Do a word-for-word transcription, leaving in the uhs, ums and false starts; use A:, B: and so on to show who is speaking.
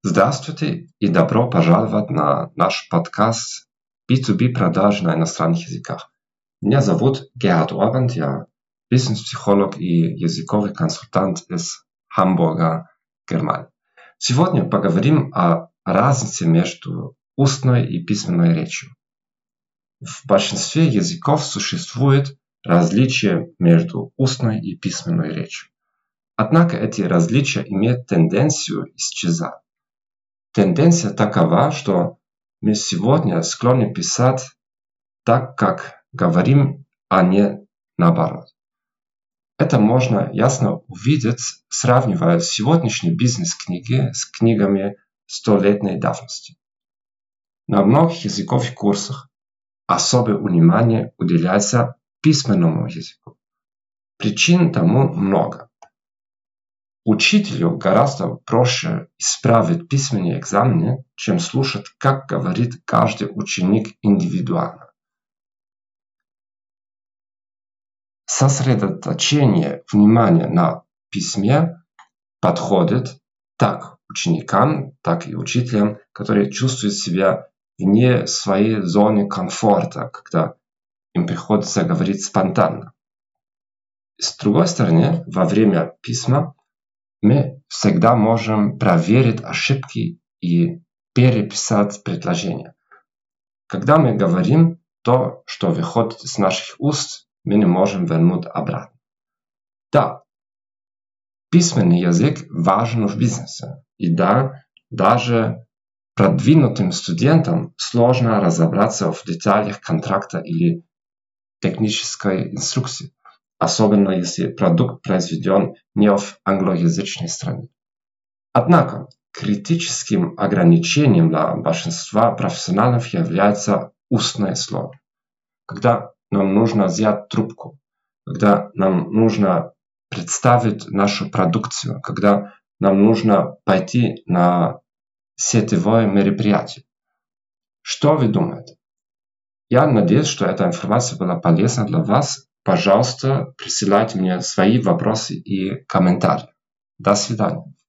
A: Здравствуйте и добро пожаловать на наш подкаст би ту би продажи на иностранных языках. Меня зовут Gerhard Orbandt, я бизнес-психолог и языковый консультант из Хамбурга, Германия. Сегодня поговорим о разнице между устной и письменной речью. В большинстве языков существует различие между устной и письменной речью. Однако эти различия имеют тенденцию исчезать. Тенденция такова, что мы сегодня склонны писать так, как говорим, а не наоборот. Это можно ясно увидеть, сравнивая сегодняшние бизнес-книги с книгами столетней давности. На многих языковых курсах особое внимание уделяется письменному языку. Причин тому много. Учителю гораздо проще исправить письменные экзамены, чем слушать, как говорит каждый ученик индивидуально. Сосредоточение внимания на письме подходит так ученикам, так и учителям, которые чувствуют себя вне своей зоны комфорта, когда им приходится говорить спонтанно. С другой стороны, во время письма мы всегда можем проверить ошибки и переписать предложения. Когда мы говорим то, что выходит из наших уст, мы не можем вернуть обратно. Да, письменный язык важен в бизнесе. И да, даже продвинутым студентам сложно разобраться в деталях контракта или технической инструкции. Особенно если продукт произведен не в англоязычной стране. Однако, критическим ограничением для большинства профессионалов является устное слово. Когда нам нужно взять трубку, когда нам нужно представить нашу продукцию, когда нам нужно пойти на сетевое мероприятие. Что вы думаете? Я надеюсь, что эта информация была полезна для вас. Пожалуйста, присылайте мне свои вопросы и комментарии. До свидания.